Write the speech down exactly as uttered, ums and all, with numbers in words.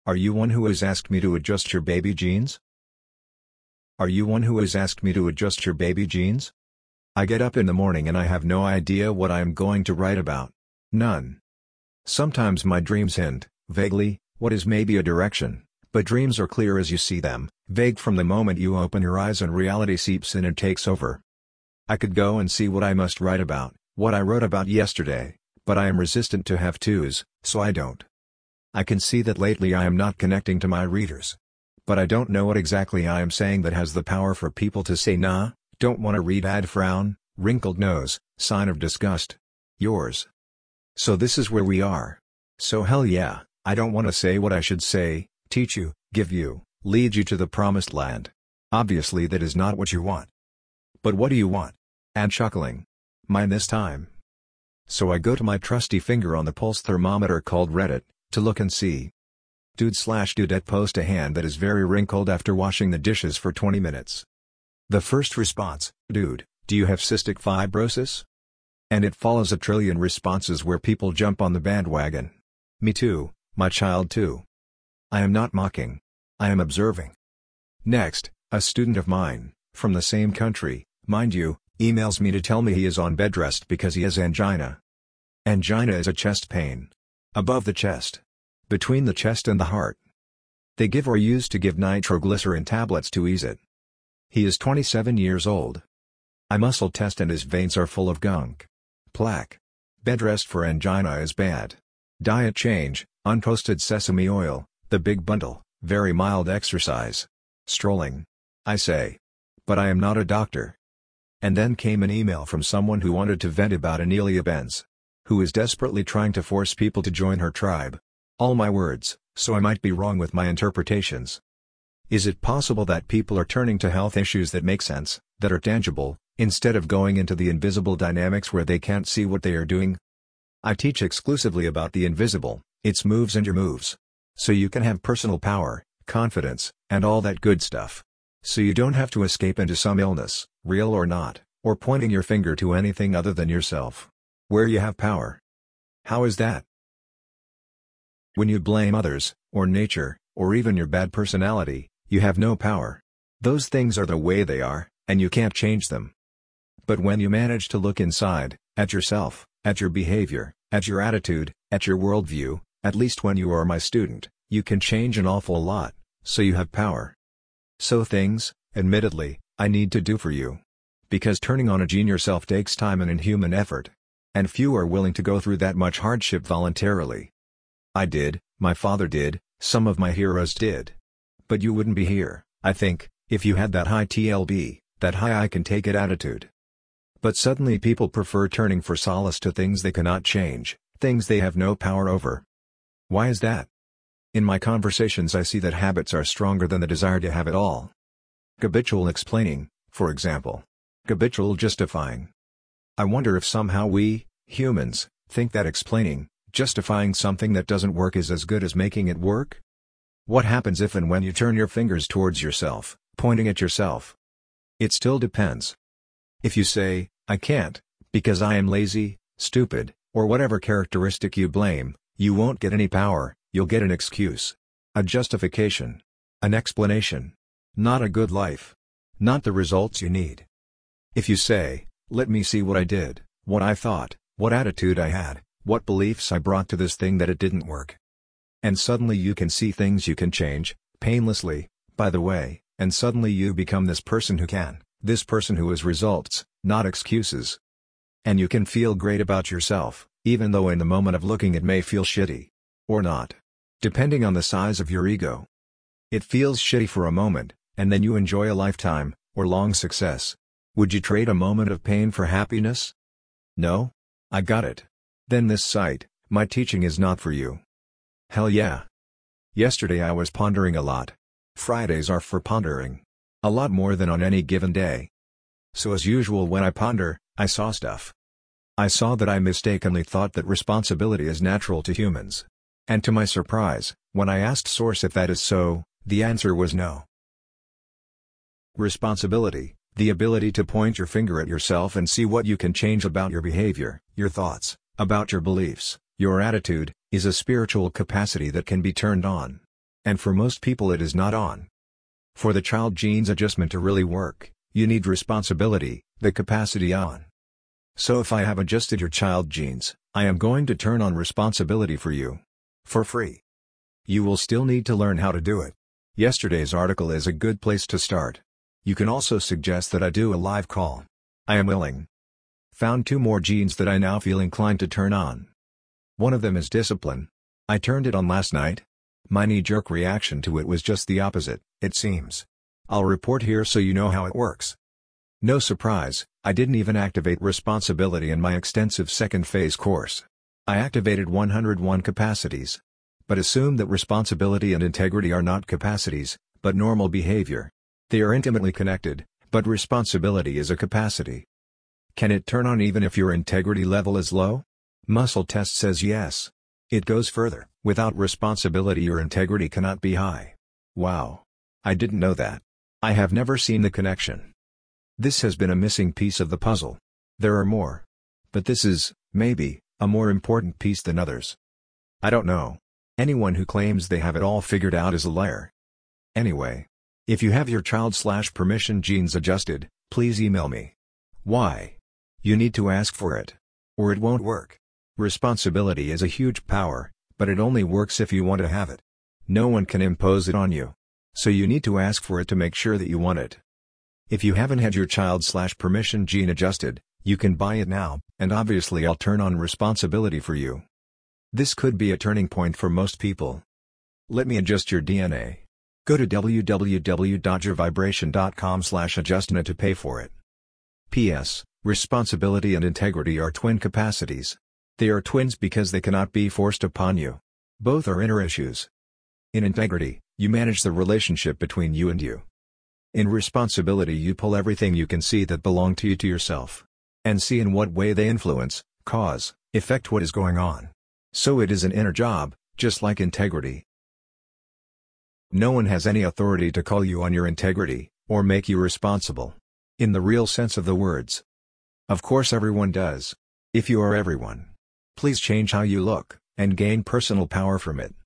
Are you one who has asked me to adjust your baby jeans? Are you one who has asked me to adjust your baby jeans? I get up in the morning and I have no idea what I am going to write about. None. Sometimes my dreams hint, vaguely, what is maybe a direction, but dreams are clear as you see them, vague from the moment you open your eyes and reality seeps in and takes over. I could go and see what I must write about, what I wrote about yesterday, but I am resistant to have-tos, so I don't. I can see that lately I am not connecting to my readers. But I don't know what exactly I am saying that has the power for people to say nah, don't want to read, add frown, wrinkled nose, sign of disgust. Yours. So this is where we are. So hell yeah, I don't want to say what I should say, teach you, give you, lead you to the promised land. Obviously that is not what you want. But what do you want? Add chuckling. Mine this time. So I go to my trusty finger on the pulse thermometer called Reddit, to look and see. Dude slash dudette post a hand that is very wrinkled after washing the dishes for twenty minutes. The first response, dude, do you have cystic fibrosis? And it follows a trillion responses where people jump on the bandwagon. Me too, my child too. I am not mocking. I am observing. Next, a student of mine, from the same country, mind you, emails me to tell me he is on bed rest because he has angina. Angina is a chest pain. Above the chest. Between the chest and the heart. They give or use to give nitroglycerin tablets to ease it. He is twenty-seven years old. I muscle test and his veins are full of gunk. Plaque. Bed rest for angina is bad. Diet change, untoasted sesame oil, the big bundle, very mild exercise. Strolling. I say. But I am not a doctor. And then came an email from someone who wanted to vent about Anelia Benz. Who is desperately trying to force people to join her tribe. All my words, so I might be wrong with my interpretations. Is it possible that people are turning to health issues that make sense, that are tangible, instead of going into the invisible dynamics where they can't see what they are doing? I teach exclusively about the invisible, its moves and your moves. So you can have personal power, confidence, and all that good stuff. So you don't have to escape into some illness, real or not, or pointing your finger to anything other than yourself. Where you have power. How is that? When you blame others, or nature, or even your bad personality, you have no power. Those things are the way they are, and you can't change them. But when you manage to look inside, at yourself, at your behavior, at your attitude, at your worldview, at least when you are my student, you can change an awful lot, so you have power. So things, admittedly, I need to do for you. Because turning on a gene yourself takes time and inhuman effort. And few are willing to go through that much hardship voluntarily. I did, my father did, some of my heroes did. But you wouldn't be here, I think, if you had that high T L B, that high I can take it attitude. But suddenly people prefer turning for solace to things they cannot change, things they have no power over. Why is that? In my conversations I see that habits are stronger than the desire to have it all. Habitual explaining, for example. Habitual justifying. I wonder if somehow we, humans, think that explaining, justifying something that doesn't work is as good as making it work? What happens if and when you turn your fingers towards yourself, pointing at yourself? It still depends. If you say, I can't, because I am lazy, stupid, or whatever characteristic you blame, you won't get any power, you'll get an excuse. A justification. An explanation. Not a good life. Not the results you need. If you say, let me see what I did, what I thought, what attitude I had, what beliefs I brought to this thing that it didn't work. And suddenly you can see things you can change, painlessly, by the way, and suddenly you become this person who can, this person who has results, not excuses. And you can feel great about yourself, even though in the moment of looking it may feel shitty. Or not. Depending on the size of your ego. It feels shitty for a moment, and then you enjoy a lifetime, or long success. Would you trade a moment of pain for happiness? No? I got it. Then this site, my teaching is not for you. Hell yeah. Yesterday I was pondering a lot. Fridays are for pondering. A lot more than on any given day. So as usual when I ponder, I saw stuff. I saw that I mistakenly thought that responsibility is natural to humans. And to my surprise, when I asked Source if that is so, the answer was no. Responsibility, the ability to point your finger at yourself and see what you can change about your behavior, your thoughts, about your beliefs, your attitude, is a spiritual capacity that can be turned on. And for most people it is not on. For the child genes adjustment to really work, you need responsibility, the capacity on. So if I have adjusted your child genes, I am going to turn on responsibility for you. For free. You will still need to learn how to do it. Yesterday's article is a good place to start. You can also suggest that I do a live call. I am willing. Found two more genes that I now feel inclined to turn on. One of them is discipline. I turned it on last night. My knee-jerk reaction to it was just the opposite, it seems. I'll report here so you know how it works. No surprise, I didn't even activate responsibility in my extensive second phase course. I activated one hundred one capacities. But assume that responsibility and integrity are not capacities, but normal behavior. They are intimately connected, but responsibility is a capacity. Can it turn on even if your integrity level is low? Muscle test says yes. It goes further, without responsibility your integrity cannot be high. Wow. I didn't know that. I have never seen the connection. This has been a missing piece of the puzzle. There are more. But this is, maybe, a more important piece than others. I don't know. Anyone who claims they have it all figured out is a liar. Anyway. If you have your child slash permission genes adjusted, please email me. Why? You need to ask for it. Or it won't work. Responsibility is a huge power, but it only works if you want to have it. No one can impose it on you. So you need to ask for it to make sure that you want it. If you haven't had your child slash permission gene adjusted, you can buy it now, and obviously I'll turn on responsibility for you. This could be a turning point for most people. Let me adjust your D N A. Go to w w w dot your vibration dot com slash adjustna to pay for it. P S. Responsibility and integrity are twin capacities. They are twins because they cannot be forced upon you. Both are inner issues. In integrity, you manage the relationship between you and you. In responsibility you pull everything you can see that belong to you to yourself. And see in what way they influence, cause, affect what is going on. So it is an inner job, just like integrity. No one has any authority to call you on your integrity, or make you responsible. In the real sense of the words. Of course everyone does. If you are everyone. Please change how you look, and gain personal power from it.